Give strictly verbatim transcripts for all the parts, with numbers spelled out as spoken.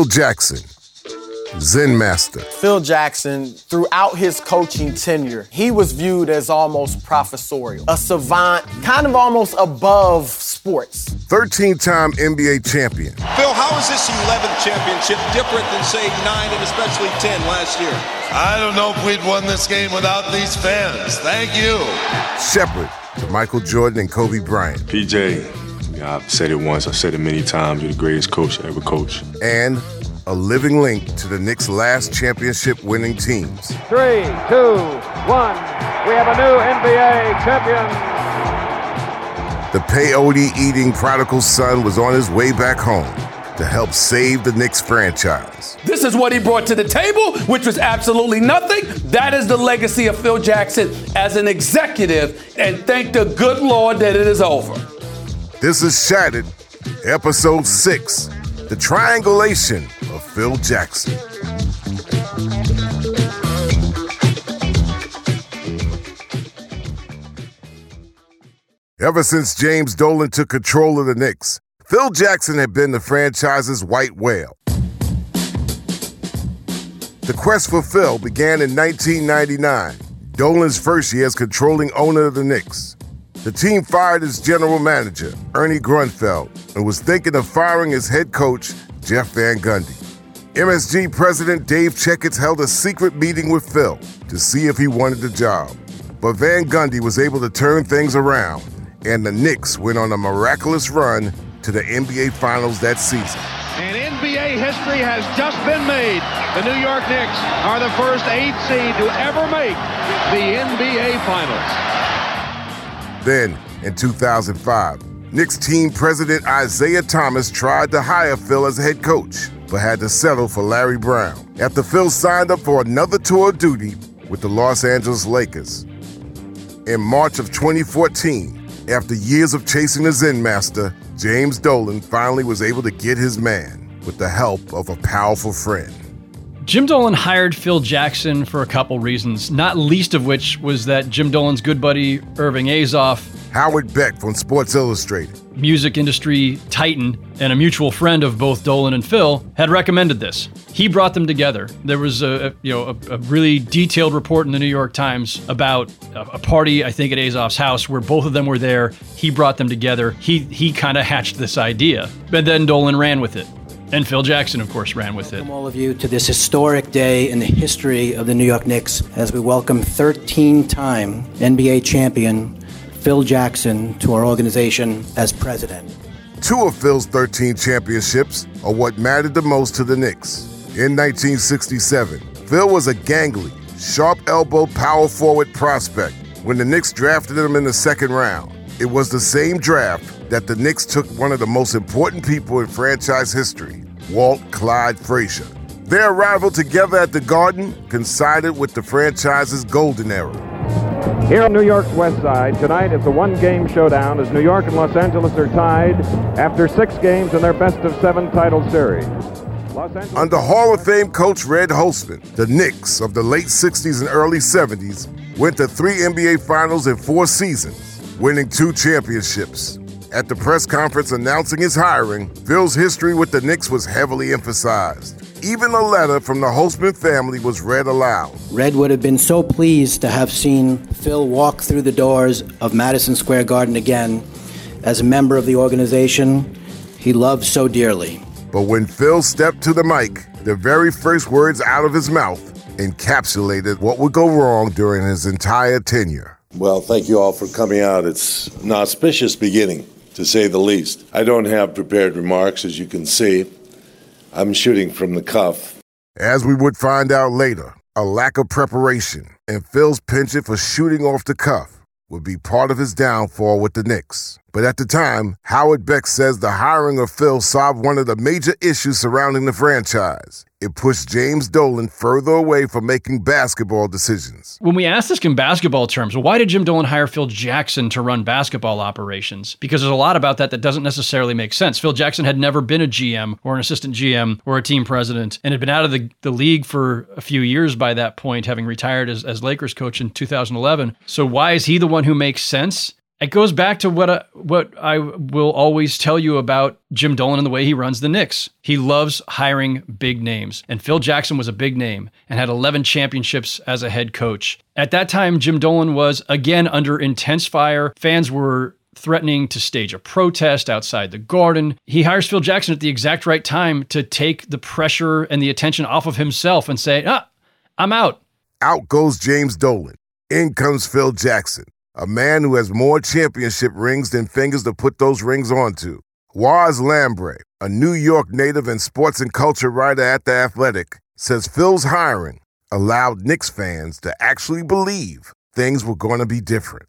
Phil Jackson, Zen Master. Phil Jackson, throughout his coaching tenure, he was viewed as almost professorial, a savant, kind of almost above sports. thirteen-time N B A champion. Phil, how is this eleventh championship different than, say, nine and especially ten last year? I don't know if we'd won this game without these fans. Thank you. Shepherd to Michael Jordan and Kobe Bryant. P J, I've said it once, I've said it many times, you're the greatest coach I ever coached. And a living link to the Knicks' last championship-winning teams. Three, two, one. We have a new N B A champion. The peyote-eating prodigal son was on his way back home to help save the Knicks franchise. This is what he brought to the table, which was absolutely nothing. That is the legacy of Phil Jackson as an executive, and thank the good Lord that it is over. This is Shattered, Episode six, The Triangulation of Phil Jackson. Ever since James Dolan took control of the Knicks, Phil Jackson had been the franchise's white whale. The quest for Phil began in nineteen ninety-nine, Dolan's first year as controlling owner of the Knicks. The team fired its general manager, Ernie Grunfeld, and was thinking of firing his head coach, Jeff Van Gundy. M S G President Dave Checketts held a secret meeting with Phil to see if he wanted the job. But Van Gundy was able to turn things around, and the Knicks went on a miraculous run to the N B A Finals that season. And N B A history has just been made. The New York Knicks are the first eight seed to ever make the N B A Finals. Then, in two thousand five, Knicks team president Isaiah Thomas tried to hire Phil as head coach, but had to settle for Larry Brown after Phil signed up for another tour of duty with the Los Angeles Lakers. In March of twenty fourteen, after years of chasing the Zen Master, James Dolan finally was able to get his man with the help of a powerful friend. Jim Dolan hired Phil Jackson for a couple reasons, not least of which was that Jim Dolan's good buddy, Irving Azoff, Howard Beck from Sports Illustrated, music industry titan and a mutual friend of both Dolan and Phil, had recommended this. He brought them together. There was a, a you know a, a really detailed report in the New York Times about a, a party, I think, at Azoff's house where both of them were there. He brought them together. He he kind of hatched this idea, and then Dolan ran with it. And Phil Jackson, of course, ran with it. Welcome all of you to this historic day in the history of the New York Knicks as we welcome thirteen-time N B A champion Phil Jackson to our organization as president. Two of Phil's thirteen championships are what mattered the most to the Knicks. In nineteen sixty-seven, Phil was a gangly, sharp-elbowed power forward prospect when the Knicks drafted him in the second round. It was the same draft that the Knicks took one of the most important people in franchise history, Walt Clyde Frazier. Their arrival together at the Garden coincided with the franchise's golden era. Here on New York's West Side, tonight is a one-game showdown as New York and Los Angeles are tied after six games in their best-of-seven title series. Under Hall of Fame coach Red Holzman, the Knicks of the late sixties and early seventies went to three N B A Finals in four seasons, winning two championships. At the press conference announcing his hiring, Phil's history with the Knicks was heavily emphasized. Even a letter from the Holzman family was read aloud. Red would have been so pleased to have seen Phil walk through the doors of Madison Square Garden again as a member of the organization he loved so dearly. But when Phil stepped to the mic, the very first words out of his mouth encapsulated what would go wrong during his entire tenure. Well, thank you all for coming out. It's an auspicious beginning, to say the least. I don't have prepared remarks, as you can see. I'm shooting from the cuff. As we would find out later, a lack of preparation and Phil's penchant for shooting off the cuff would be part of his downfall with the Knicks. But at the time, Howard Beck says the hiring of Phil solved one of the major issues surrounding the franchise. It pushed James Dolan further away from making basketball decisions. When we ask this in basketball terms, why did Jim Dolan hire Phil Jackson to run basketball operations? Because there's a lot about that that doesn't necessarily make sense. Phil Jackson had never been a G M or an assistant G M or a team president and had been out of the, the league for a few years by that point, having retired as, as Lakers coach in two thousand eleven. So why is he the one who makes sense? It goes back to what I, what I will always tell you about Jim Dolan and the way he runs the Knicks. He loves hiring big names. And Phil Jackson was a big name and had eleven championships as a head coach. At that time, Jim Dolan was, again, under intense fire. Fans were threatening to stage a protest outside the Garden. He hires Phil Jackson at the exact right time to take the pressure and the attention off of himself and say, ah, I'm out. Out goes James Dolan. In comes Phil Jackson, a man who has more championship rings than fingers to put those rings onto. Waz Lambre, a New York native and sports and culture writer at The Athletic, says Phil's hiring allowed Knicks fans to actually believe things were going to be different.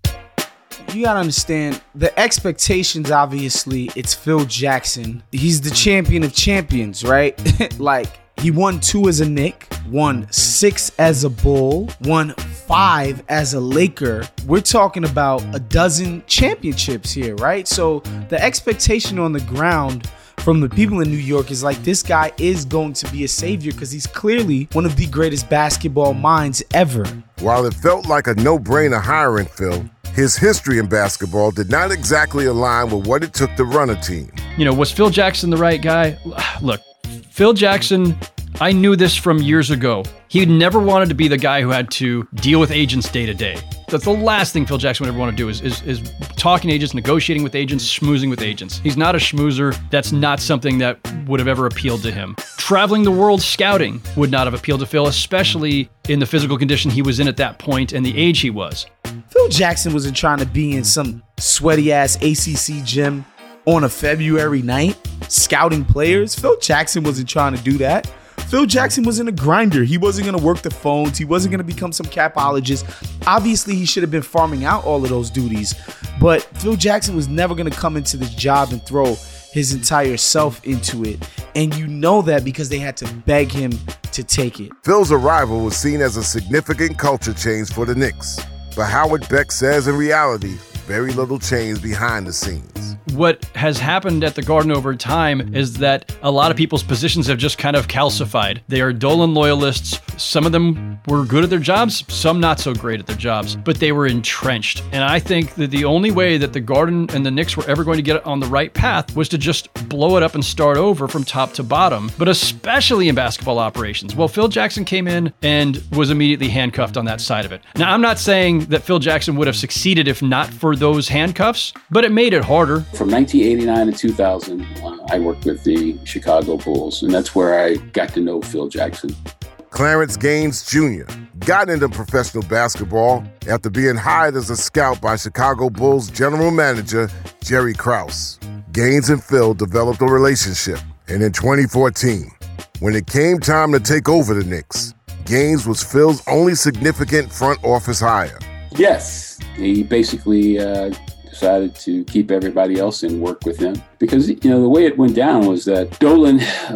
You gotta understand, the expectations, obviously, it's Phil Jackson. He's the champion of champions, right? Like, he won two as a Knick, won six as a Bull, won five as a Laker. We're talking about a dozen championships here, right? So the expectation on the ground from the people in New York is like, this guy is going to be a savior because he's clearly one of the greatest basketball minds ever. While it felt like a no-brainer hiring Phil, his history in basketball did not exactly align with what it took to run a team. You know, was Phil Jackson the right guy? Look, Phil Jackson, I knew this from years ago. He never wanted to be the guy who had to deal with agents day to day. That's the last thing Phil Jackson would ever want to do is, is, is talking to agents, negotiating with agents, schmoozing with agents. He's not a schmoozer. That's not something that would have ever appealed to him. Traveling the world scouting would not have appealed to Phil, especially in the physical condition he was in at that point and the age he was. Phil Jackson wasn't trying to be in some sweaty-ass A C C gym on a February night scouting players. Phil Jackson wasn't trying to do that. Phil Jackson wasn't a grinder. He wasn't going to work the phones. He wasn't going to become some capologist. Obviously, he should have been farming out all of those duties. But Phil Jackson was never going to come into this job and throw his entire self into it. And you know that because they had to beg him to take it. Phil's arrival was seen as a significant culture change for the Knicks. But Howard Beck says in reality, very little change behind the scenes. What has happened at the Garden over time is that a lot of people's positions have just kind of calcified. They are Dolan loyalists. Some of them were good at their jobs, some not so great at their jobs, but they were entrenched. And I think that the only way that the Garden and the Knicks were ever going to get on the right path was to just blow it up and start over from top to bottom, but especially in basketball operations. Well, Phil Jackson came in and was immediately handcuffed on that side of it. Now, I'm not saying that Phil Jackson would have succeeded if not for those handcuffs, but it made it harder. From nineteen eighty-nine to two thousand, uh, I worked with the Chicago Bulls, and that's where I got to know Phil Jackson. Clarence Gaines Junior got into professional basketball after being hired as a scout by Chicago Bulls general manager Jerry Krause. Gaines and Phil developed a relationship, and in twenty fourteen, when it came time to take over the Knicks, Gaines was Phil's only significant front office hire. Yes, he basically uh, decided to keep everybody else and work with him. Because, you know, the way it went down was that Dolan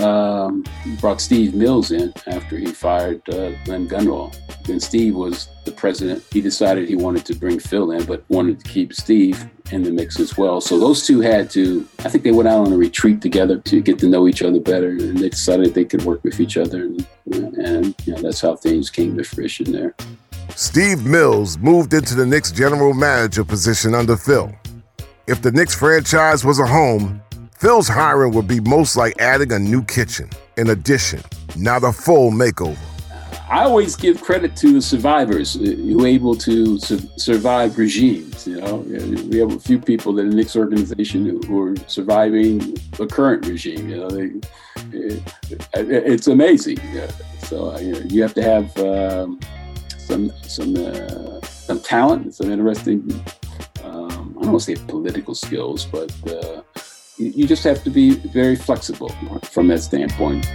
um, brought Steve Mills in after he fired uh, Glenn Gunwald. When Steve was the president, he decided he wanted to bring Phil in, but wanted to keep Steve in the mix as well. So those two had to, I think they went out on a retreat together to get to know each other better, and they decided they could work with each other. And, and you know, that's how things came to fruition there. Steve Mills moved into the Knicks general manager position under Phil. If the Knicks franchise was a home, Phil's hiring would be most like adding a new kitchen, an addition, not a full makeover. I always give credit to the survivors who are able to su- survive regimes. You know, we have a few people in the Knicks organization who, who are surviving the current regime. You know, they, it, it's amazing. Yeah. So you know, you have to have um, some some uh, some talent, some interesting. Um, I don't want to say political skills, but uh, you, you just have to be very flexible from that standpoint.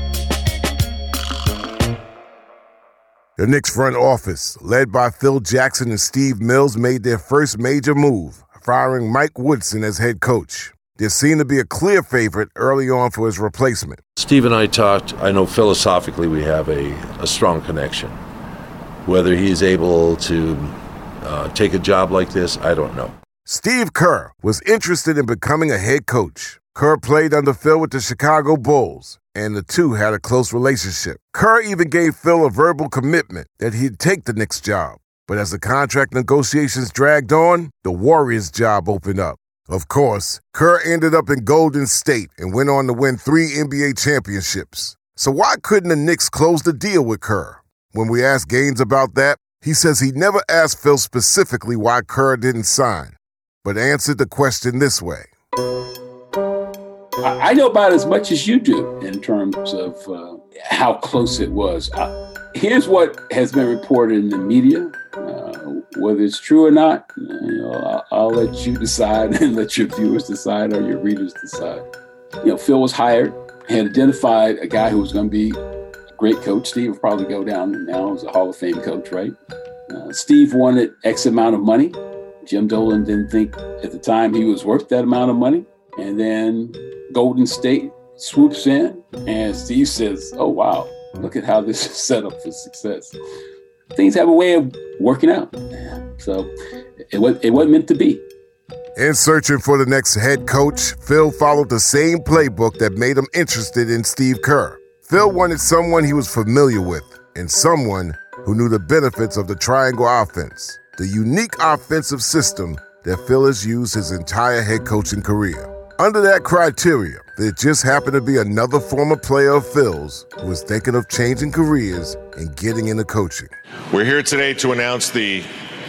The Knicks front office, led by Phil Jackson and Steve Mills, made their first major move, firing Mike Woodson as head coach. There seemed to be a clear favorite early on for his replacement. Steve and I talked. I know philosophically we have a, a strong connection. Whether he's able to uh, take a job like this, I don't know. Steve Kerr was interested in becoming a head coach. Kerr played under Phil with the Chicago Bulls, and the two had a close relationship. Kerr even gave Phil a verbal commitment that he'd take the Knicks job. But as the contract negotiations dragged on, the Warriors' job opened up. Of course, Kerr ended up in Golden State and went on to win three N B A championships. So why couldn't the Knicks close the deal with Kerr? When we asked Gaines about that, he says he never asked Phil specifically why Kerr didn't sign, but answered the question this way. I know about as much as you do in terms of uh, how close it was. Uh, here's what has been reported in the media. Uh, whether it's true or not, you know, I'll, I'll let you decide and let your viewers decide or your readers decide. You know, Phil was hired, had identified a guy who was going to be a great coach. Steve will probably go down now as a Hall of Fame coach, right? Uh, Steve wanted X amount of money. Jim Dolan didn't think at the time he was worth that amount of money. And then Golden State swoops in and Steve says, oh, wow, look at how this is set up for success. Things have a way of working out. So it, it wasn't meant to be. In searching for the next head coach, Phil followed the same playbook that made him interested in Steve Kerr. Phil wanted someone he was familiar with and someone who knew the benefits of the triangle offense, the unique offensive system that Phil has used his entire head coaching career. Under that criteria, there just happened to be another former player of Phil's who was thinking of changing careers and getting into coaching. We're here today to announce the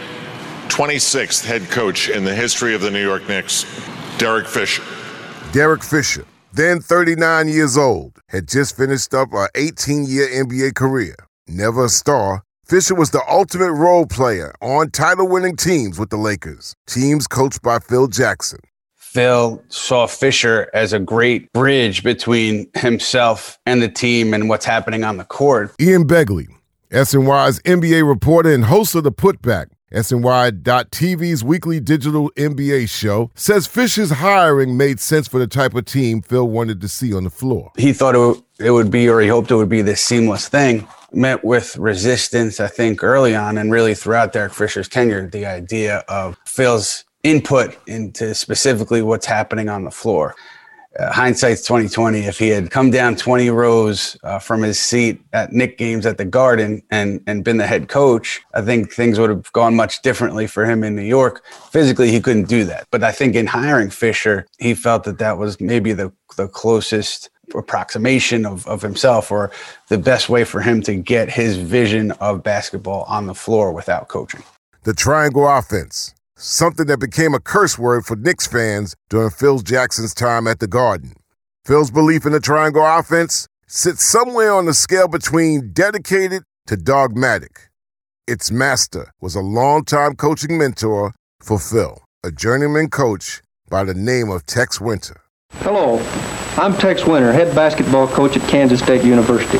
twenty-sixth head coach in the history of the New York Knicks, Derek Fisher. Derek Fisher, then thirty-nine years old, had just finished up an eighteen-year N B A career. Never a star, Fisher was the ultimate role player on title-winning teams with the Lakers, teams coached by Phil Jackson. Phil saw Fisher as a great bridge between himself and the team and what's happening on the court. Ian Begley, S N Y's N B A reporter and host of The Putback, S N Y dot T V's weekly digital N B A show, says Fisher's hiring made sense for the type of team Phil wanted to see on the floor. He thought it, it would be, or he hoped it would be, this seamless thing. Met with resistance, I think, early on and really throughout Derek Fisher's tenure, the idea of Phil's input into specifically what's happening on the floor. Uh, hindsight's twenty twenty. If he had come down twenty rows uh, from his seat at Knick games at the Garden and, and been the head coach, I think things would have gone much differently for him in New York. Physically, he couldn't do that. But I think in hiring Fisher, he felt that that was maybe the, the closest approximation of, of himself, or the best way for him to get his vision of basketball on the floor without coaching. The triangle offense, something that became a curse word for Knicks fans during Phil Jackson's time at the Garden. Phil's belief in the triangle offense sits somewhere on the scale between dedicated to dogmatic. Its master was a longtime coaching mentor for Phil, a journeyman coach by the name of Tex Winter. Hello, I'm Tex Winter, head basketball coach at Kansas State University.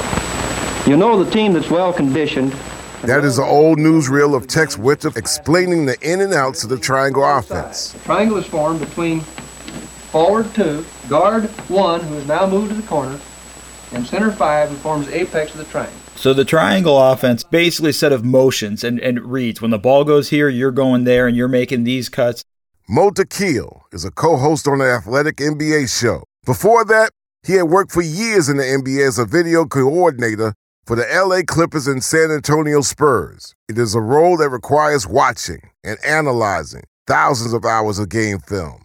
You know, the team that's well-conditioned. That is an old newsreel of Tex Winter explaining the in and outs of the triangle offense. The triangle is formed between forward two, guard one, who has now moved to the corner, and center five, who forms the apex of the triangle. So the triangle offense, basically a set of motions and, and reads. When the ball goes here, you're going there, and you're making these cuts. Mo Dakhil is a co-host on the Athletic N B A show. Before that, he had worked for years in the N B A as a video coordinator for the L A Clippers and San Antonio Spurs. It is a role that requires watching and analyzing thousands of hours of game film.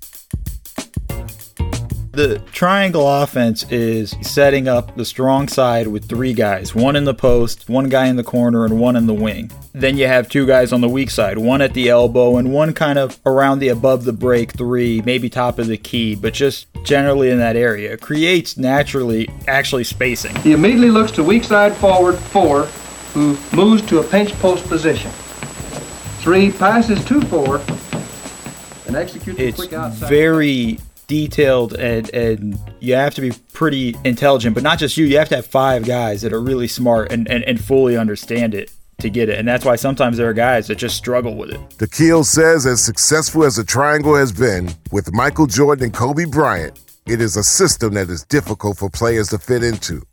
The triangle offense is setting up the strong side with three guys, one in the post, one guy in the corner, and one in the wing. Then you have two guys on the weak side, one at the elbow and one kind of around the above the break three, maybe top of the key, but just generally in that area. It creates naturally actually spacing. He immediately looks to weak side forward four, who moves to a pinch post position. Three passes to four and executes a quick outside. It's very detailed, and, and you have to be pretty intelligent, but not just you. You have to have five guys that are really smart and, and, and fully understand it to get it. And that's why sometimes there are guys that just struggle with it. Dakhil says as successful as the triangle has been with Michael Jordan and Kobe Bryant, it is a system that is difficult for players to fit into.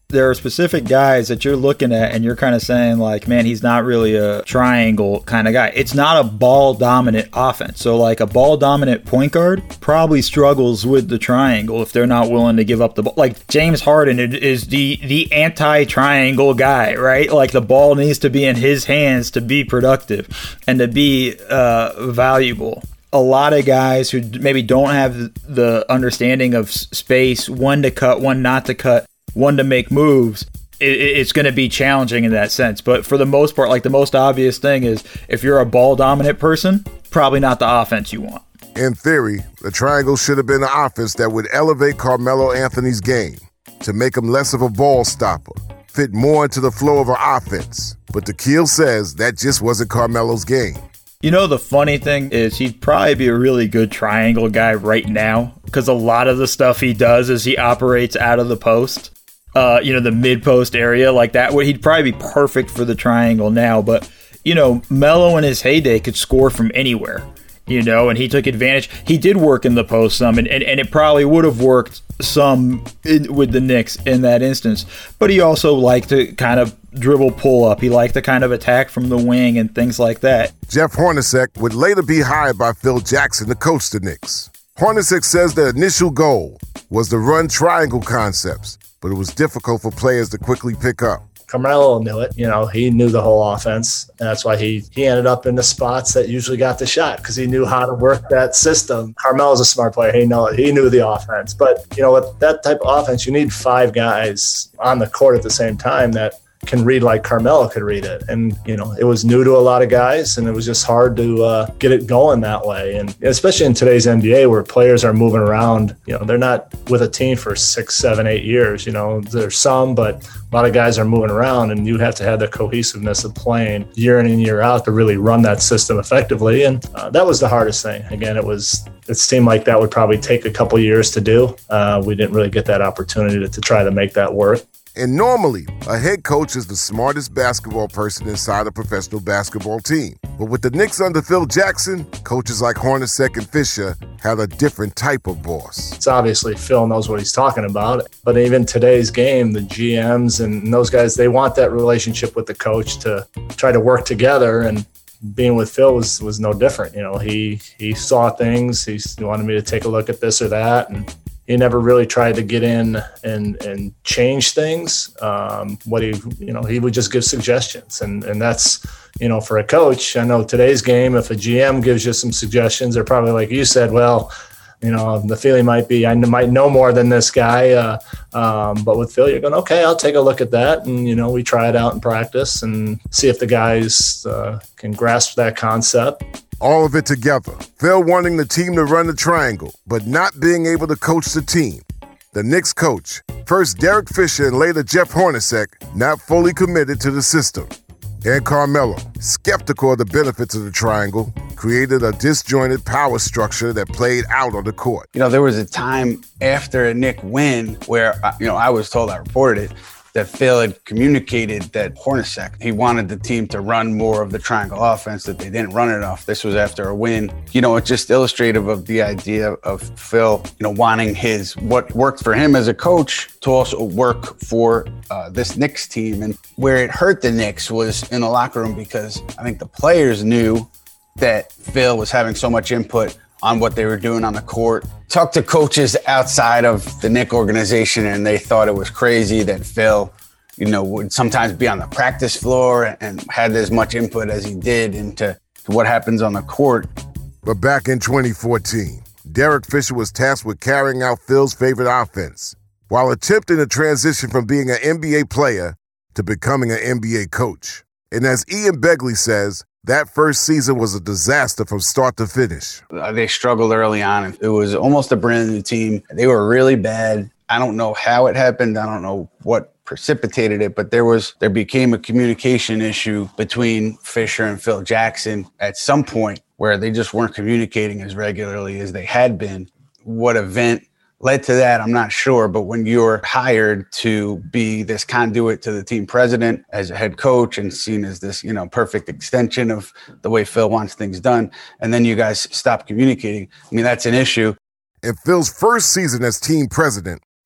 there are specific guys that you're looking at and you're kind of saying like, man, he's not really a triangle kind of guy. It's not a ball dominant offense. So like a ball dominant point guard probably struggles with the triangle if they're not willing to give up the ball. Like James Harden is the, the anti-triangle guy, right? Like the ball needs to be in his hands to be productive and to be uh, valuable. A lot of guys who maybe don't have the understanding of space, when to cut, when not to cut, one to make moves, it's going to be challenging in that sense. But for the most part, like the most obvious thing is if you're a ball dominant person, probably not the offense you want. In theory, the triangle should have been an offense that would elevate Carmelo Anthony's game to make him less of a ball stopper, fit more into the flow of our offense. But Takil says that just wasn't Carmelo's game. You know, the funny thing is he'd probably be a really good triangle guy right now because a lot of the stuff he does is he operates out of the post. Uh, you know, the mid-post area like that. He'd probably be perfect for the triangle now. But, you know, Melo in his heyday could score from anywhere, you know, and he took advantage. He did work in the post some, and, and, and it probably would have worked some in, with the Knicks in that instance. But he also liked to kind of dribble pull-up. He liked to kind of attack from the wing and things like that. Jeff Hornacek would later be hired by Phil Jackson to coach the Knicks. Hornacek says the initial goal was to run triangle concepts, but it was difficult for players to quickly pick up. Carmelo knew it. You know, he knew the whole offense. And that's why he he ended up in the spots that usually got the shot because he knew how to work that system. Carmelo's a smart player. He know he knew the offense. But, you know, with that type of offense, you need five guys on the court at the same time that can read like Carmelo could read it. And, you know, it was new to a lot of guys, and it was just hard to uh, get it going that way. And especially in today's N B A where players are moving around, you know, they're not with a team for six, seven, eight years. You know, there's some, but a lot of guys are moving around, and you have to have the cohesiveness of playing year in and year out to really run that system effectively. And uh, that was the hardest thing. Again, it was, it seemed like that would probably take a couple years to do. Uh, we didn't really get that opportunity to, to try to make that work. And normally, a head coach is the smartest basketball person inside a professional basketball team. But with the Knicks under Phil Jackson, coaches like Hornacek and Fisher had a different type of boss. It's obviously Phil knows what he's talking about. But even today's game, the G Ms and those guys, they want that relationship with the coach to try to work together. And being with Phil was, was no different. You know, he, he saw things. He wanted me to take a look at this or that. And he never really tried to get in and, and change things. Um, what he, you know, he would just give suggestions. And, and that's, you know, for a coach, I know today's game, if a G M gives you some suggestions, they're probably like you said, well, you know, the feeling might be, I might know more than this guy. Uh, um, but with Phil, you're going, okay, I'll take a look at that. And, you know, we try it out in practice and see if the guys uh, can grasp that concept. All of it together. Phil wanting the team to run the triangle, but not being able to coach the team. The Knicks coach, first Derek Fisher and later Jeff Hornacek, not fully committed to the system. And Carmelo, skeptical of the benefits of the triangle, created a disjointed power structure that played out on the court. You know, there was a time after a Knick win where, you know, I was told, I reported it, that Phil had communicated that Hornacek, he wanted the team to run more of the triangle offense, that they didn't run enough. This was after a win. You know, it's just illustrative of the idea of Phil, you know, wanting his, what worked for him as a coach to also work for uh, this Knicks team. And where it hurt the Knicks was in the locker room because I think the players knew that Phil was having so much input on what they were doing on the court. Talked to coaches outside of the Knick organization, and they thought it was crazy that Phil, you know, would sometimes be on the practice floor and had as much input as he did into what happens on the court. But back in twenty fourteen, Derek Fisher was tasked with carrying out Phil's favorite offense while attempting to transition from being an N B A player to becoming an N B A coach. And as Ian Begley says, that first season was a disaster from start to finish. They struggled early on. It was almost a brand new team. They were really bad. I don't know how it happened. I don't know what precipitated it, but there was there became a communication issue between Fisher and Phil Jackson at some point where they just weren't communicating as regularly as they had been. What event led to that, I'm not sure, but when you're hired to be this conduit to the team president as a head coach and seen as this, you know, perfect extension of the way Phil wants things done, and then you guys stop communicating, I mean, that's an issue. In Phil's first season as team president,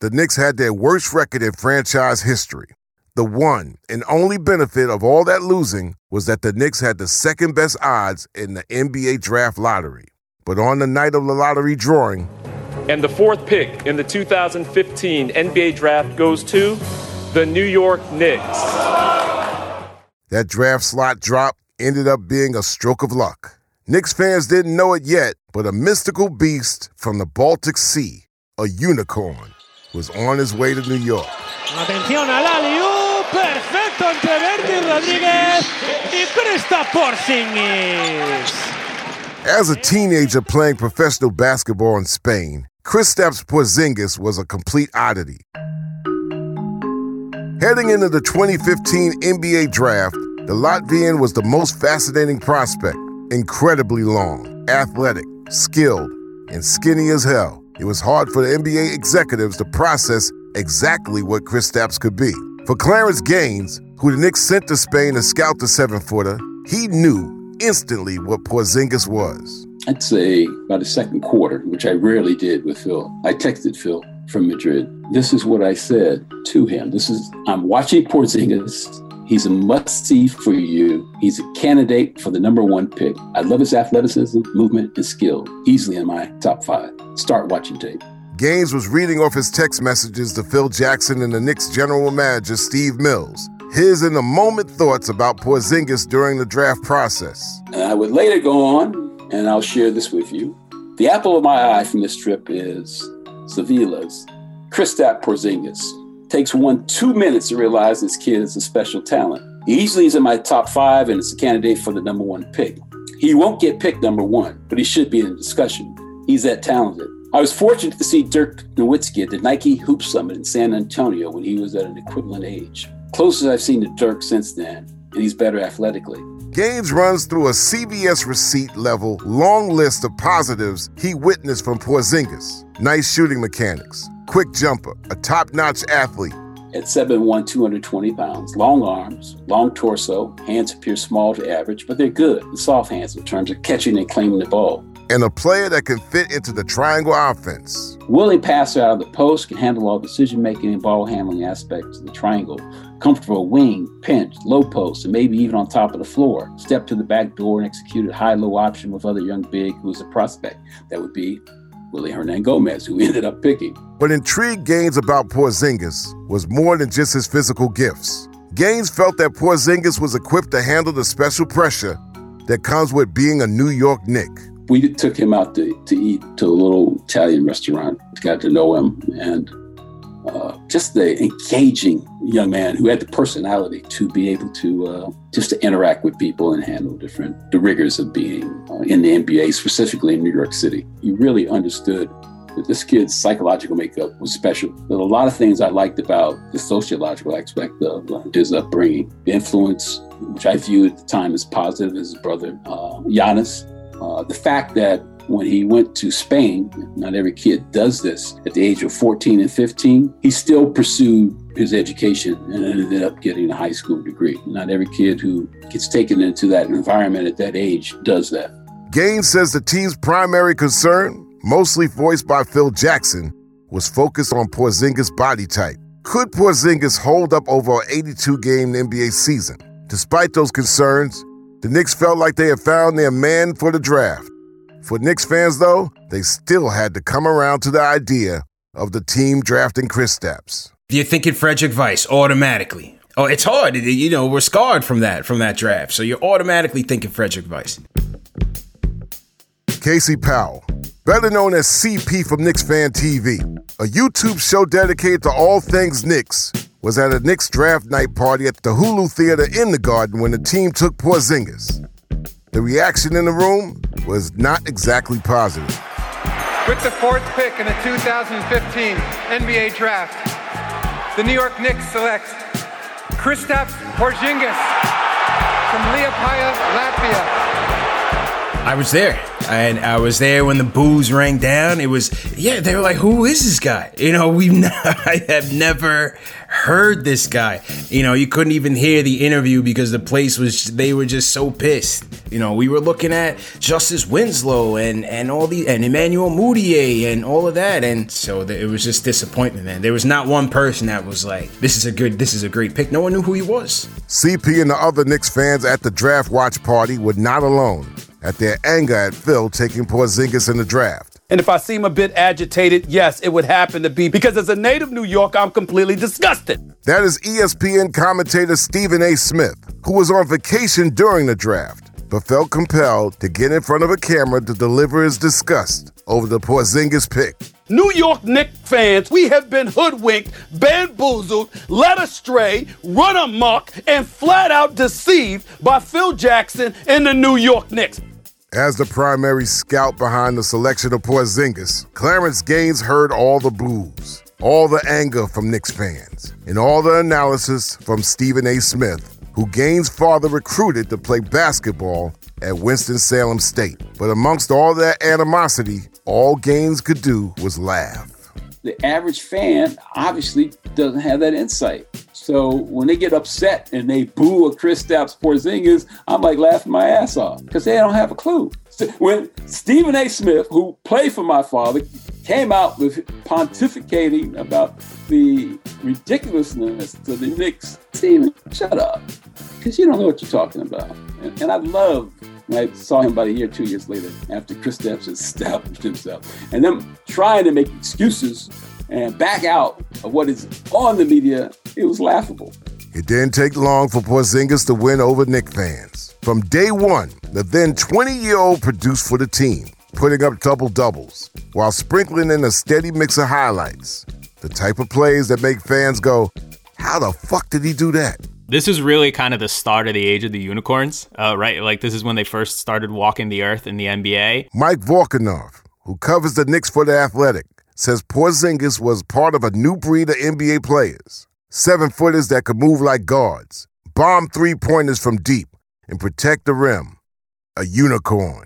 the Knicks had their worst record in franchise history. The one and only benefit of all that losing was that the Knicks had the second best odds in the N B A draft lottery. But on the night of the lottery drawing, and the fourth pick in the two thousand fifteen N B A draft goes to the New York Knicks. That draft slot drop ended up being a stroke of luck. Knicks fans didn't know it yet, but a mystical beast from the Baltic Sea, a unicorn, was on his way to New York. Atención al alley-oop, perfecto entre Verdi Rodríguez y Kristaps Porzingis. As a teenager playing professional basketball in Spain, Kristaps Porzingis was a complete oddity. Heading into the twenty fifteen N B A draft, the Latvian was the most fascinating prospect. Incredibly long, athletic, skilled, and skinny as hell. It was hard for the N B A executives to process exactly what Kristaps could be. For Clarence Gaines, who the Knicks sent to Spain to scout the seven-footer, he knew instantly what Porzingis was. I'd say about the second quarter, which I rarely did with Phil. I texted Phil from Madrid. This is what I said to him. This is, I'm watching Porzingis. He's a must-see for you. He's a candidate for the number one pick. I love his athleticism, movement, and skill. Easily in my top five. Start watching tape. Gaines was reading off his text messages to Phil Jackson and the Knicks general manager, Steve Mills. His in-the-moment thoughts about Porzingis during the draft process. And I would later go on, and I'll share this with you. The apple of my eye from this trip is Sevilla's Kristaps Porzingis. Takes one two minutes to realize this kid is a special talent. He easily is in my top five and is a candidate for the number one pick. He won't get picked number one, but he should be in the discussion. He's that talented. I was fortunate to see Dirk Nowitzki at the Nike Hoop Summit in San Antonio when he was at an equivalent age. Closest I've seen to Dirk since then, and he's better athletically. Gaines runs through a C B S receipt level long list of positives he witnessed from Porzingis. Nice shooting mechanics, quick jumper, a top-notch athlete. At seven one, two hundred twenty pounds, long arms, long torso, hands appear small to average, but they're good, the soft hands in terms of catching and claiming the ball. And a player that can fit into the triangle offense. Willing passer out of the post, can handle all decision-making and ball handling aspects of the triangle. Comfortable wing, pinch, low post, and maybe even on top of the floor. Step to the back door and execute a high-low option with other young big who is a prospect. That would be Willie Hernangomez, who we ended up picking. What intrigued Gaines about Porzingis was more than just his physical gifts. Gaines felt that Porzingis was equipped to handle the special pressure that comes with being a New York Knick. We took him out to, to eat to a little Italian restaurant, got to know him, and uh, just the engaging young man who had the personality to be able to uh, just to interact with people and handle different, the rigors of being uh, in the N B A, specifically in New York City. He really understood that this kid's psychological makeup was special. There were a lot of things I liked about the sociological aspect of uh, his upbringing, the influence, which I viewed at the time as positive, as his brother, uh, Giannis. Uh, the fact that when he went to Spain, not every kid does this, at the age of fourteen and fifteen, he still pursued his education and ended up getting a high school degree. Not every kid who gets taken into that environment at that age does that. Gaines says the team's primary concern, mostly voiced by Phil Jackson, was focused on Porzingis' body type. Could Porzingis hold up over an eighty-two game N B A season? Despite those concerns, the Knicks felt like they had found their man for the draft. For Knicks fans, though, they still had to come around to the idea of the team drafting Kristaps. You're thinking Frederick Weiss automatically. Oh, it's hard. You know, we're scarred from that, from that draft. So you're automatically thinking Frederick Weiss. Casey Powell, better known as C P from Knicks Fan T V, a YouTube show dedicated to all things Knicks, was at a Knicks draft night party at the Hulu Theater in the Garden when the team took Porzingis. The reaction in the room was not exactly positive. With the fourth pick in the two thousand fifteen N B A Draft, the New York Knicks select Kristaps Porzingis from Liepāja, Latvia. I was there, and I was there when the boos rang down. It was, yeah, they were like, who is this guy? You know, we've ne- I have never heard this guy. You know, you couldn't even hear the interview because the place was, they were just so pissed. You know, we were looking at Justice Winslow and, and all the, and Emmanuel Mudiay and all of that. And so the, it was just disappointment, man. There was not one person that was like, this is a good, this is a great pick. No one knew who he was. C P and the other Knicks fans at the draft watch party were not alone at their anger at Phil taking Porzingis in the draft. And if I seem a bit agitated, yes, it would happen to be because as a native New Yorker, I'm completely disgusted. That is E S P N commentator Stephen A. Smith, who was on vacation during the draft, but felt compelled to get in front of a camera to deliver his disgust over the Porzingis pick. New York Knicks fans, we have been hoodwinked, bamboozled, led astray, run amok, and flat out deceived by Phil Jackson and the New York Knicks. As the primary scout behind the selection of Porzingis, Clarence Gaines heard all the boos, all the anger from Knicks fans, and all the analysis from Stephen A. Smith, who Gaines' father recruited to play basketball at Winston-Salem State. But amongst all that animosity, all Gaines could do was laugh. The average fan obviously doesn't have that insight. So when they get upset and they boo a Kristaps Porzingis, I'm like laughing my ass off because they don't have a clue. So when Stephen A. Smith, who played for my father, came out with pontificating about the ridiculousness of the Knicks, Stephen, shut up, because you don't know what you're talking about. And, and I love when I saw him about a year, two years later, after Kristaps had established himself, and them trying to make excuses and back out of what is on the media. It was laughable. It didn't take long for Porzingis to win over Knicks fans. From day one, the then twenty-year-old produced for the team, putting up double-doubles, while sprinkling in a steady mix of highlights. The type of plays that make fans go, how the fuck did he do that? This is really kind of the start of the age of the unicorns, uh, right? Like, this is when they first started walking the earth in the N B A. Mike Vorkunov, who covers the Knicks for The Athletic, says Porzingis was part of a new breed of N B A players. Seven-footers that could move like guards, bomb three-pointers from deep, and protect the rim. A unicorn.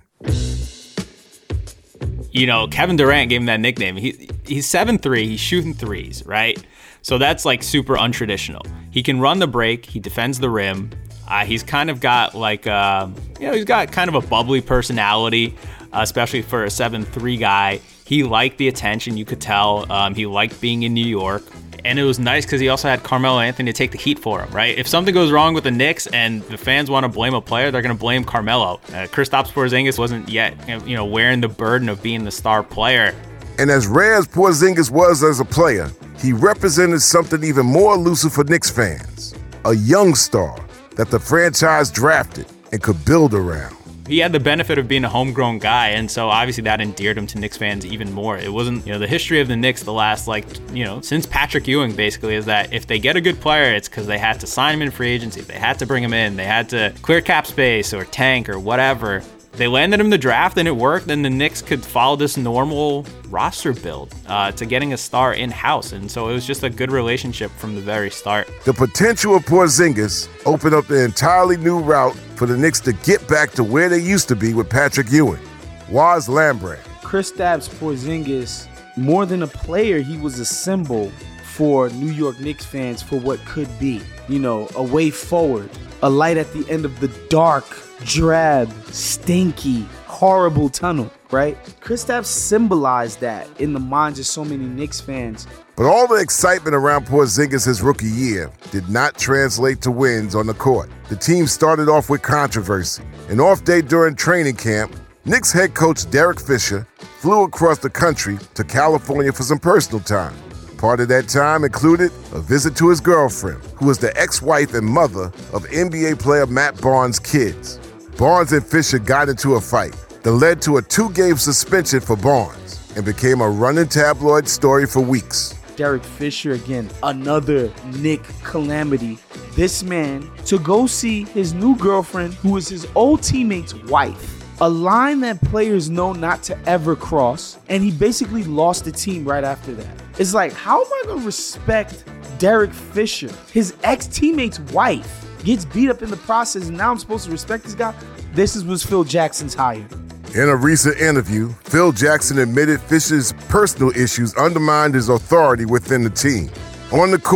You know, Kevin Durant gave him that nickname. He He's seven three, he's shooting threes, right? So that's like super untraditional. He can run the break, he defends the rim. Uh, he's kind of got like, uh, you know, he's got kind of a bubbly personality, uh, especially for a seven three guy. He liked the attention, you could tell. Um, he liked being in New York. And it was nice because he also had Carmelo Anthony to take the heat for him, right? If something goes wrong with the Knicks and the fans want to blame a player, they're going to blame Carmelo. Uh, Kristaps Porzingis wasn't yet, you know, wearing the burden of being the star player. And as rare as Porzingis was as a player, he represented something even more elusive for Knicks fans. A young star that the franchise drafted and could build around. He had the benefit of being a homegrown guy, and so obviously that endeared him to Knicks fans even more. It wasn't, you know, the history of the Knicks the last, like, you know, since Patrick Ewing basically is that if they get a good player, it's because they had to sign him in free agency, they had to bring him in, they had to clear cap space or tank or whatever. They landed him the draft and it worked, and the Knicks could follow this normal roster build uh, to getting a star in-house. And so it was just a good relationship from the very start. The potential of Porzingis opened up the entirely new route for the Knicks to get back to where they used to be with Patrick Ewing. Waz Lambrand. Kristaps Porzingis, more than a player, he was a symbol for New York Knicks fans for what could be. You know, a way forward, a light at the end of the dark, drab, stinky, horrible tunnel, right? Kristaps symbolized that in the minds of so many Knicks fans. But all the excitement around Porzingis his rookie year did not translate to wins on the court. The team started off with controversy. An off day during training camp, Knicks head coach Derek Fisher flew across the country to California for some personal time. Part of that time included a visit to his girlfriend, who was the ex-wife and mother of N B A player Matt Barnes' kids. Barnes and Fisher got into a fight that led to a two-game suspension for Barnes and became a running tabloid story for weeks. Derek Fisher, again, another Knick calamity. This man, to go see his new girlfriend, who is his old teammate's wife, a line that players know not to ever cross, and he basically lost the team right after that. It's like, how am I going to respect Derek Fisher? His ex-teammate's wife gets beat up in the process, and now I'm supposed to respect this guy? This is was Phil Jackson's hire. In a recent interview, Phil Jackson admitted Fisher's personal issues undermined his authority within the team. On the court,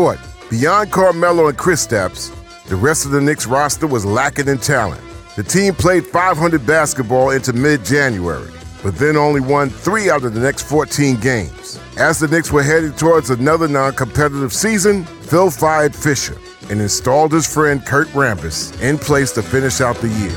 Beyond Carmelo and Kristaps, the rest of the Knicks roster was lacking in talent. The team played five hundred basketball into mid-January, but then only won three out of the next fourteen games. As the Knicks were heading towards another non-competitive season, Phil fired Fisher and installed his friend Kurt Rambis in place to finish out the year.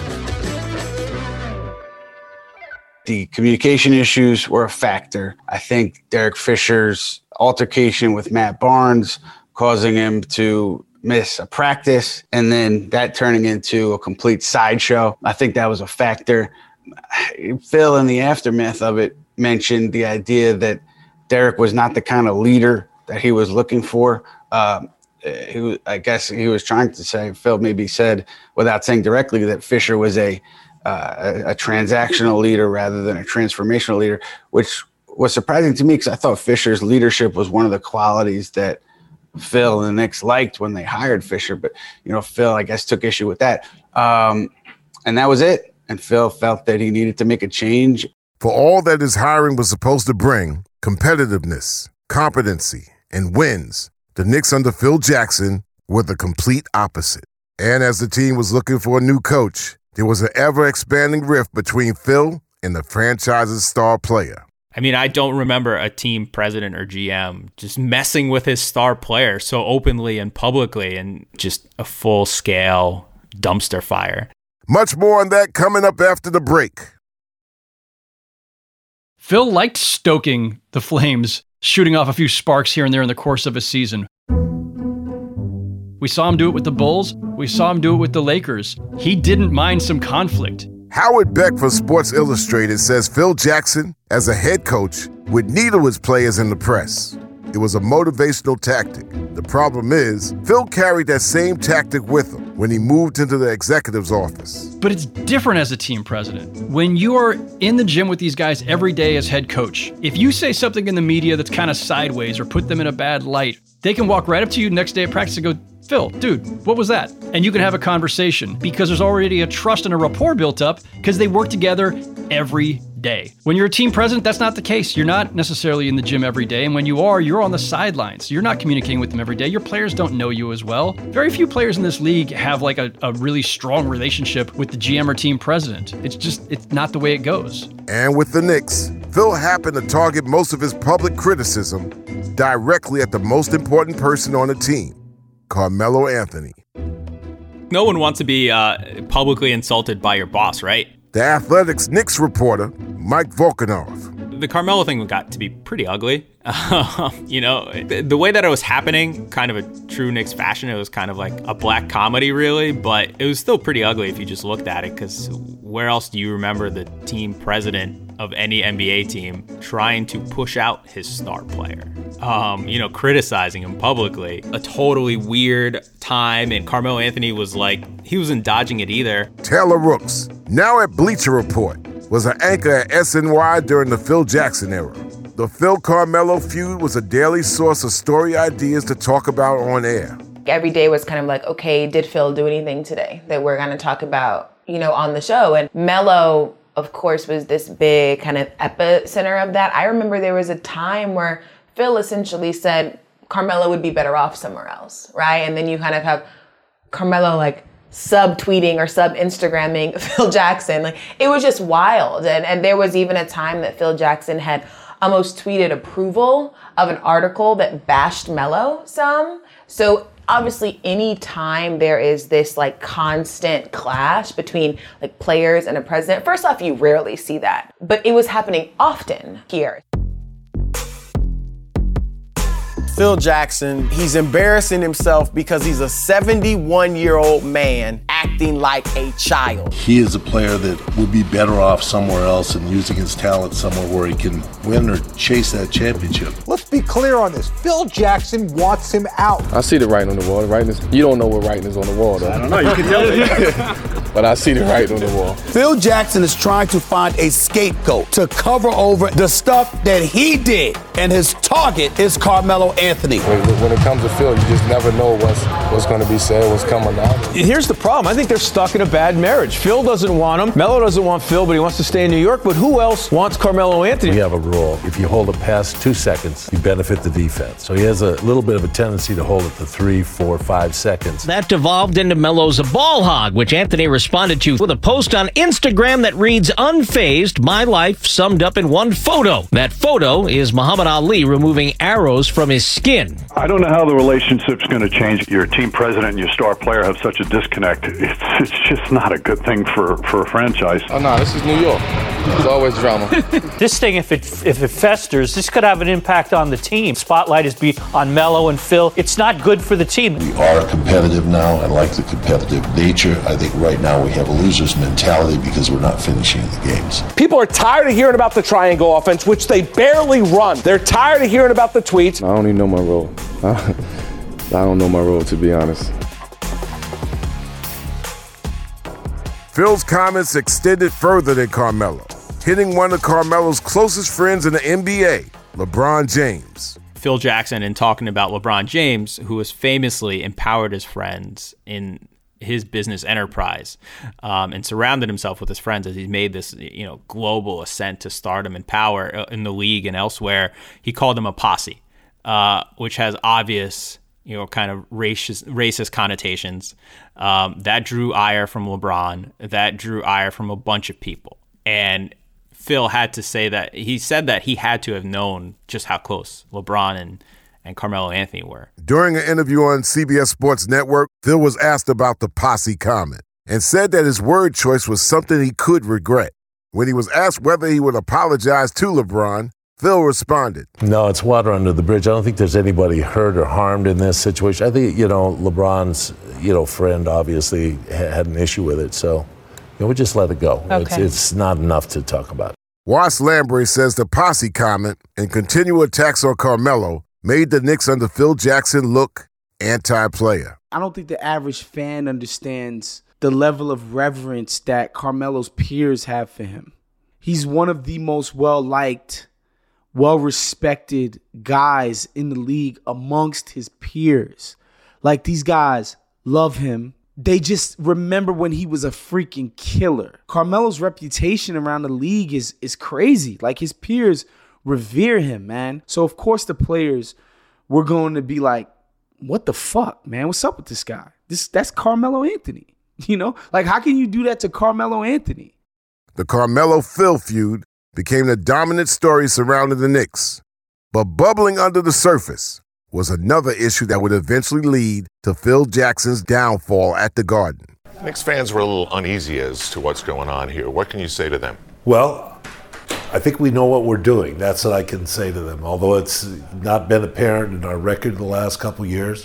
The communication issues were a factor. I think Derek Fisher's altercation with Matt Barnes causing him to miss a practice and then that turning into a complete sideshow. I think that was a factor. Phil, in the aftermath of it, mentioned the idea that Derek was not the kind of leader that he was looking for. Uh, he was, I guess he was trying to say, Phil maybe said, without saying directly, that Fisher was a, uh, a, a transactional leader rather than a transformational leader, which was surprising to me because I thought Fisher's leadership was one of the qualities that Phil and the Knicks liked when they hired Fisher. But, you know, Phil, I guess, took issue with that. Um, and that was it. And Phil felt that he needed to make a change. For all that his hiring was supposed to bring, competitiveness, competency, and wins, the Knicks under Phil Jackson were the complete opposite. And as the team was looking for a new coach, there was an ever-expanding rift between Phil and the franchise's star player. I mean, I don't remember a team president or G M just messing with his star player so openly and publicly, and just a full-scale dumpster fire. Much more on that coming up after the break. Phil liked stoking the flames, shooting off a few sparks here and there in the course of a season. We saw him do it with the Bulls. We saw him do it with the Lakers. He didn't mind some conflict. Howard Beck from Sports Illustrated says Phil Jackson, as a head coach, would needle his players in the press. It was a motivational tactic. The problem is, Phil carried that same tactic with him when he moved into the executive's office. But it's different as a team president. When you are in the gym with these guys every day as head coach, if you say something in the media that's kind of sideways or put them in a bad light, they can walk right up to you next day at practice and go, Phil, dude, what was that? And you can have a conversation because there's already a trust and a rapport built up because they work together every day. When you're a team president, that's not the case. You're not necessarily in the gym every day. And when you are, you're on the sidelines. You're not communicating with them every day. Your players don't know you as well. Very few players in this league have like a, a really strong relationship with the G M or team president. It's just, it's not the way it goes. And with the Knicks, Phil happened to target most of his public criticism directly at the most important person on the team, Carmelo Anthony. No one wants to be uh, publicly insulted by your boss, right? The Athletics Knicks reporter, Mike Volkanov. The Carmelo thing got to be pretty ugly. you know, the, the way that it was happening, kind of a true Knicks fashion, it was kind of like a black comedy, really, but it was still pretty ugly if you just looked at it, because where else do you remember the team president of any N B A team trying to push out his star player? Um, you know, criticizing him publicly. A totally weird time, and Carmelo Anthony was like, he wasn't dodging it either. Taylor Rooks, now at Bleacher Report, was an anchor at S N Y during the Phil Jackson era. The Phil-Carmelo feud was a daily source of story ideas to talk about on air. Every day was kind of like, okay, did Phil do anything today that we're going to talk about, you know, on the show? And Melo, of course, was this big kind of epicenter of that. I remember there was a time where Phil essentially said Carmelo would be better off somewhere else, right? And then you kind of have Carmelo like sub-tweeting or sub-Instagramming Phil Jackson. Like, it was just wild. And, and there was even a time that Phil Jackson had almost tweeted approval of an article that bashed Melo some. So obviously, any time there is this like constant clash between like players and a president, first off, you rarely see that, but it was happening often here. Phil Jackson, he's embarrassing himself because he's a seventy-one-year-old man acting like a child. He is a player that would be better off somewhere else and using his talent somewhere where he can win or chase that championship. Let's be clear on this. Phil Jackson wants him out. I see the writing on the wall. The writing is, you don't know what writing is on the wall, though. I don't know. You can tell me. But I see the writing on the wall. Phil Jackson is trying to find a scapegoat to cover over the stuff that he did, and his target is Carmelo Anthony. When, when it comes to Phil, you just never know what's what's going to be said, what's coming out. Here's the problem. I think they're stuck in a bad marriage. Phil doesn't want him. Melo doesn't want Phil, but he wants to stay in New York. But who else wants Carmelo Anthony? We have a rule. If you hold it past two seconds, you benefit the defense. So he has a little bit of a tendency to hold it to three, four, five seconds. That devolved into Melo's ball hog, which Anthony responded to with a post on Instagram that reads, "Unfazed, my life summed up in one photo." That photo is Muhammad Ali removing arrows from his skin. I don't know how the relationship's going to change. Your team president and your star player have such a disconnect. It's, it's just not a good thing for, for a franchise. Oh, no, this is New York. There's always drama. This thing, if it if it festers, this could have an impact on the team. Spotlight is be on Melo and Phil. It's not good for the team. We are competitive now. I like the competitive nature. I think right now we have a loser's mentality because we're not finishing the games. People are tired of hearing about the triangle offense, which they barely run. They're tired of hearing about the tweets. I don't even know my role. I don't know my role, to be honest. Phil's comments extended further than Carmelo, hitting one of Carmelo's closest friends in the N B A, LeBron James. Phil Jackson, in talking about LeBron James, who has famously empowered his friends in his business enterprise, um, and surrounded himself with his friends as he's made this, you know, global ascent to stardom and power in the league and elsewhere. He called them a posse, uh, which has obvious, you know, kind of racist, racist connotations. Um, that drew ire from LeBron. That drew ire from a bunch of people. And Phil had to say that, he said that he had to have known just how close LeBron and, and Carmelo Anthony were. During an interview on C B S Sports Network, Phil was asked about the posse comment and said that his word choice was something he could regret. When he was asked whether he would apologize to LeBron, Phil responded, No, it's water under the bridge. I don't think there's anybody hurt or harmed in this situation. I think, you know, LeBron's, you know, friend obviously had an issue with it. So, you know, we just let it go. Okay. It's, it's not enough to talk about. Ross Lambre says the posse comment and continual attacks on Carmelo made the Knicks under Phil Jackson look anti-player. I don't think the average fan understands the level of reverence that Carmelo's peers have for him. He's one of the most well-liked, well-respected guys in the league amongst his peers. Like, these guys love him. They just remember when he was a freaking killer. Carmelo's reputation around the league is is crazy. Like, his peers revere him, man. So, of course, the players were going to be like, what the fuck, man? What's up with this guy? This That's Carmelo Anthony. You know? Like, how can you do that to Carmelo Anthony? The Carmelo-Phil feud became the dominant story surrounding the Knicks. But bubbling under the surface was another issue that would eventually lead to Phil Jackson's downfall at the Garden. Knicks fans were a little uneasy as to what's going on here. What can you say to them? Well, I think we know what we're doing. That's what I can say to them, although it's not been apparent in our record the last couple years.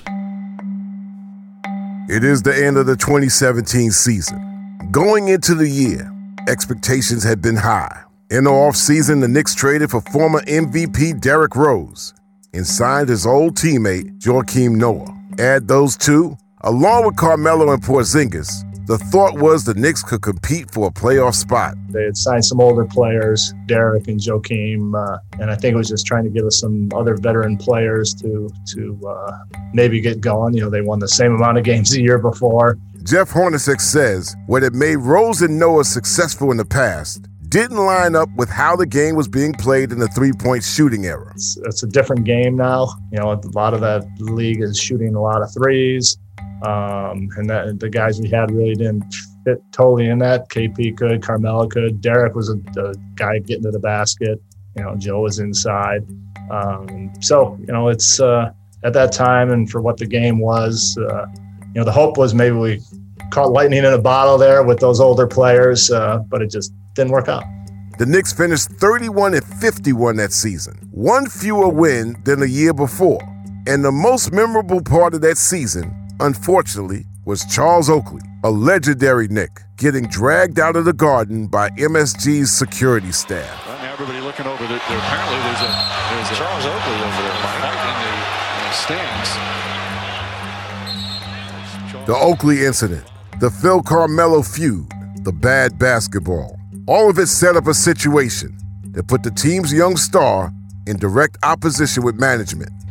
It is the end of the twenty seventeen season. Going into the year, expectations had been high. In the offseason, the Knicks traded for former M V P Derrick Rose and signed his old teammate Joakim Noah. Add those two, along with Carmelo and Porzingis, the thought was the Knicks could compete for a playoff spot. They had signed some older players, Derek and Joakim, uh, and I think it was just trying to give us some other veteran players to to uh, maybe get going. You know, they won the same amount of games the year before. Jeff Hornacek says what had made Rose and Noah successful in the past didn't line up with how the game was being played in the three-point shooting era. It's, it's a different game now. You know, a lot of that league is shooting a lot of threes. Um, and that, the guys we had really didn't fit totally in that. K P could, Carmelo could. Derek was a, a guy getting to the basket. You know, Joe was inside. Um, so, you know, it's uh, at that time and for what the game was, uh, you know, the hope was maybe we caught lightning in a bottle there with those older players, uh, but it just didn't work out. The Knicks finished thirty-one and fifty-one that season, one fewer win than the year before. And the most memorable part of that season, unfortunately, was Charles Oakley, a legendary Knick, getting dragged out of the Garden by M S G's security staff. Well, now everybody looking over there. there apparently, there's a there's a Charles Oakley over there, Mike, in the, in the stands. The Oakley incident, the Phil Carmelo feud, the bad basketball. All of it set up a situation that put the team's young star in direct opposition with management.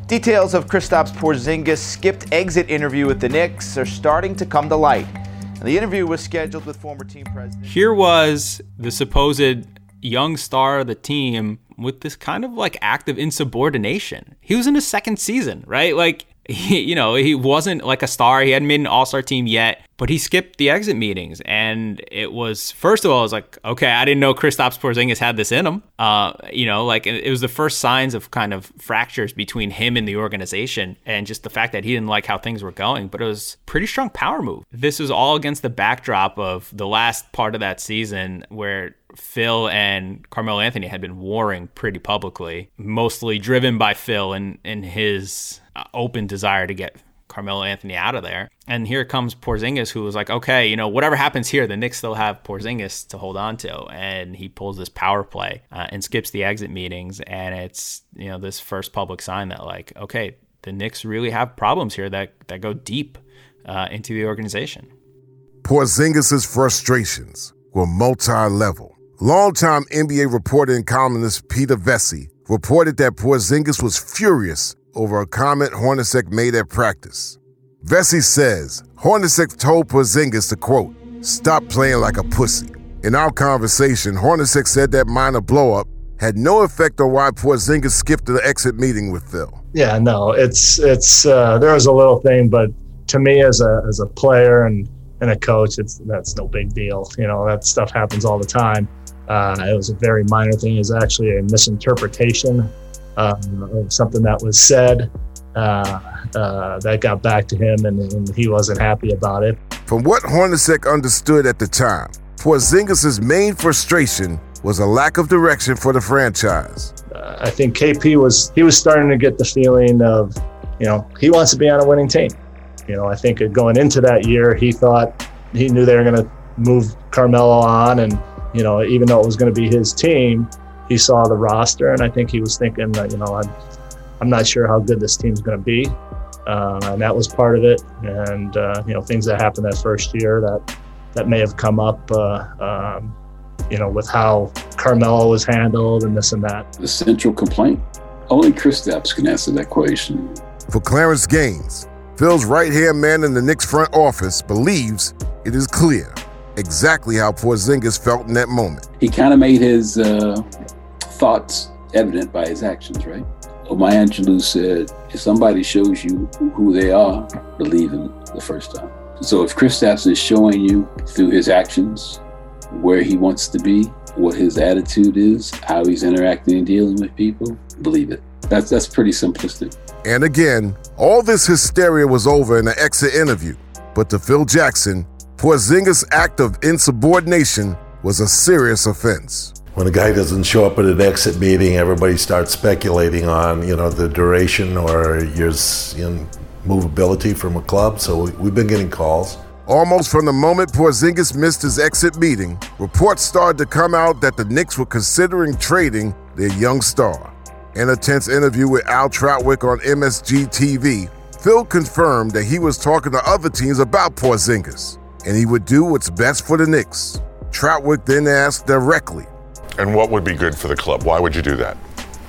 Details of Kristaps Porzingis' skipped exit interview with the Knicks are starting to come to light. And the interview was scheduled with former team president. Here was the supposed young star of the team with this kind of like act of insubordination. He was in his second season, right? Like, he, you know, he wasn't like a star. He hadn't made an all-star team yet, but he skipped the exit meetings. And it was, first of all, I was like, okay, I didn't know Kristaps Porzingis had this in him. Uh, you know, like it was the first signs of kind of fractures between him and the organization and just the fact that he didn't like how things were going. But it was a pretty strong power move. This was all against the backdrop of the last part of that season where Phil and Carmelo Anthony had been warring pretty publicly, mostly driven by Phil and, and his open desire to get Carmelo Anthony out of there. And here comes Porzingis, who was like, okay, you know, whatever happens here, the Knicks still have Porzingis to hold on to. And he pulls this power play uh, and skips the exit meetings. And it's, you know, this first public sign that like, okay, the Knicks really have problems here that, that go deep uh, into the organization. Porzingis' frustrations were multi-level. Longtime N B A reporter and columnist Peter Vesey reported that Porzingis was furious over a comment Hornacek made at practice. Vesey says Hornacek told Porzingis to, quote, stop playing like a pussy. In our conversation, Hornacek said that minor blow-up had no effect on why Porzingis skipped the exit meeting with Phil. Yeah, no, it's it's uh, there was a little thing, but to me as a as a player and, and a coach, it's that's no big deal. You know, that stuff happens all the time. Uh, it was a very minor thing. It was actually a misinterpretation um, of something that was said uh, uh, that got back to him, and, and he wasn't happy about it. From what Hornacek understood at the time, Porzingis' main frustration was a lack of direction for the franchise. Uh, I think K P was he was starting to get the feeling of, you know, he wants to be on a winning team. You know, I think going into that year, he thought he knew they were going to move Carmelo on, and you know, even though it was going to be his team, he saw the roster, and I think he was thinking that, you know, I'm, I'm not sure how good this team's going to be, uh, and that was part of it. And uh, you know, things that happened that first year that that may have come up, uh, um, you know, with how Carmelo was handled and this and that. The central complaint, only Kristaps can answer that question. For Clarence Gaines, Phil's right-hand man in the Knicks front office believes it is clear exactly how Porzingis felt in that moment. He kind of made his uh, thoughts evident by his actions, right? Maya Angelou said, if somebody shows you who they are, believe them the first time. So if Kristaps is showing you through his actions where he wants to be, what his attitude is, how he's interacting and dealing with people, believe it. That's, that's pretty simplistic. And again, all this hysteria was over in an exit interview. But to Phil Jackson, Porzingis' act of insubordination was a serious offense. When a guy doesn't show up at an exit meeting, everybody starts speculating on, you know, the duration or your you know, movability from a club. So we've been getting calls. Almost from the moment Porzingis missed his exit meeting, reports started to come out that the Knicks were considering trading their young star. In a tense interview with Al Trautwig on M S G T V, Phil confirmed that he was talking to other teams about Porzingis, and he would do what's best for the Knicks. Trautwig then asked directly, and what would be good for the club? Why would you do that?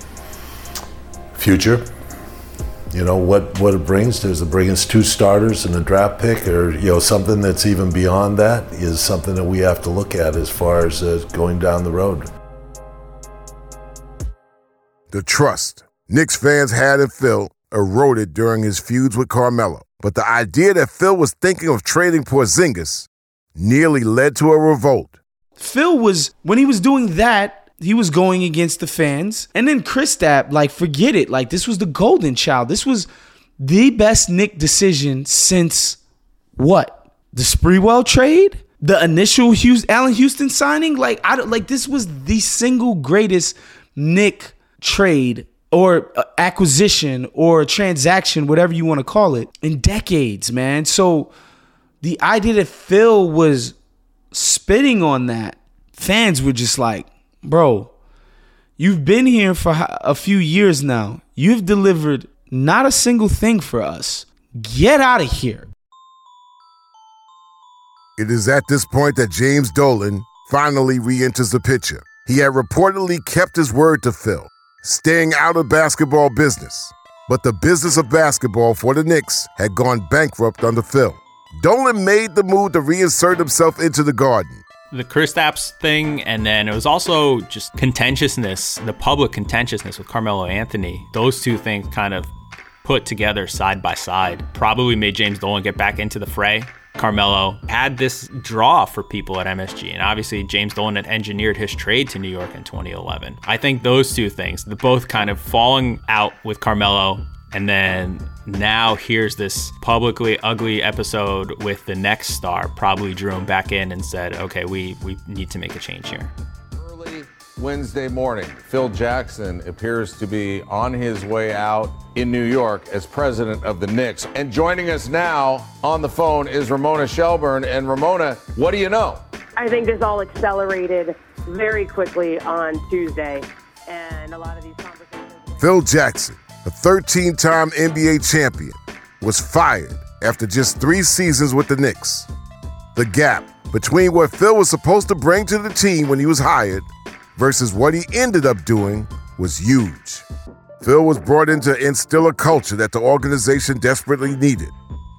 Future. You know, what, what it brings. Does it bring us two starters and a draft pick, or, you know, something that's even beyond that is something that we have to look at as far as uh, going down the road. The trust Knicks fans had in Phil eroded during his feuds with Carmelo. But the idea that Phil was thinking of trading Porzingis nearly led to a revolt. Phil was, when he was doing that, he was going against the fans. And then Kristaps, like, forget it. Like, this was the golden child. This was the best Knick decision since what? The Sprewell trade? The initial Houston, Allen Houston signing? Like, I don't, like, this was the single greatest Knick trade or acquisition or transaction, whatever you want to call it, in decades, man. So the idea that Phil was spitting on that, fans were just like, bro, you've been here for a few years now. You've delivered not a single thing for us. Get out of here. It is at this point that James Dolan finally re-enters the picture. He had reportedly kept his word to Phil, staying out of basketball business. But the business of basketball for the Knicks had gone bankrupt under Phil. Dolan made the move to reinsert himself into the Garden. The Kristaps thing, and then it was also just contentiousness, the public contentiousness with Carmelo Anthony. Those two things kind of put together side by side probably made James Dolan get back into the fray. Carmelo had this draw for people at M S G, and obviously James Dolan had engineered his trade to New York in twenty eleven. I think those two things, the both kind of falling out with Carmelo, and then now here's this publicly ugly episode with the next star, probably drew him back in and said, okay, we, we need to make a change here. Early Wednesday morning, Phil Jackson appears to be on his way out in New York as president of the Knicks. And joining us now on the phone is Ramona Shelburne. And Ramona, what do you know? I think this all accelerated very quickly on Tuesday, and a lot of these conversations... Phil Jackson, a thirteen-time N B A champion, was fired after just three seasons with the Knicks. The gap between what Phil was supposed to bring to the team when he was hired versus what he ended up doing was huge. Phil was brought in to instill a culture that the organization desperately needed,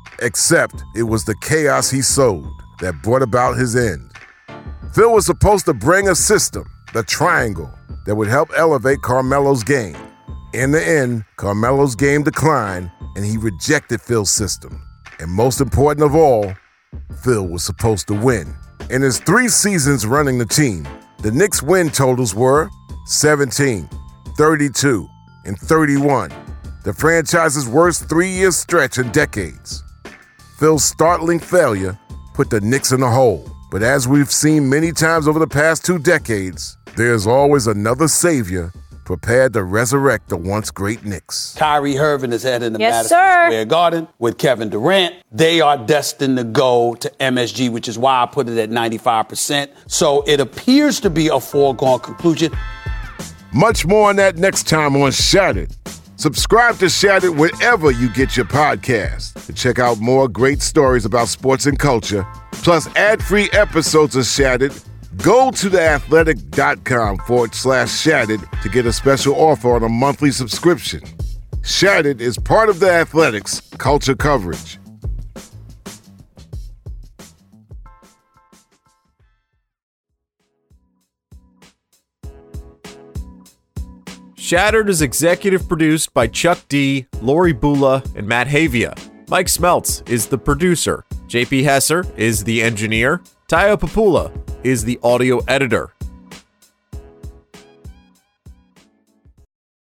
except it was the chaos he sowed that brought about his end. Phil was supposed to bring a system, the triangle, that would help elevate Carmelo's game. In the end, Carmelo's game declined, and he rejected Phil's system. And most important of all, Phil was supposed to win. In his three seasons running the team, the Knicks' win totals were seventeen, thirty-two, and thirty-one, the franchise's worst three-year stretch in decades. Phil's startling failure put the Knicks in a hole. But as we've seen many times over the past two decades, there's always another savior prepared to resurrect the once great Knicks. Kyrie Irving is heading to Yes, Madison sir. Square Garden with Kevin Durant. They are destined to go to M S G, which is why I put it at ninety-five percent. So it appears to be a foregone conclusion. Much more on that next time on Shattered. Subscribe to Shattered wherever you get your podcasts to check out more great stories about sports and culture, plus ad-free episodes of Shattered. Go to theathletic.com forward slash Shattered to get a special offer on a monthly subscription. Shattered is part of The Athletic's culture coverage. Shattered is executive produced by Chuck D, Lori Bula, and Matt Havia. Mike Smeltz is the producer. J P Hesser is the engineer. Tayo Papula is the audio editor.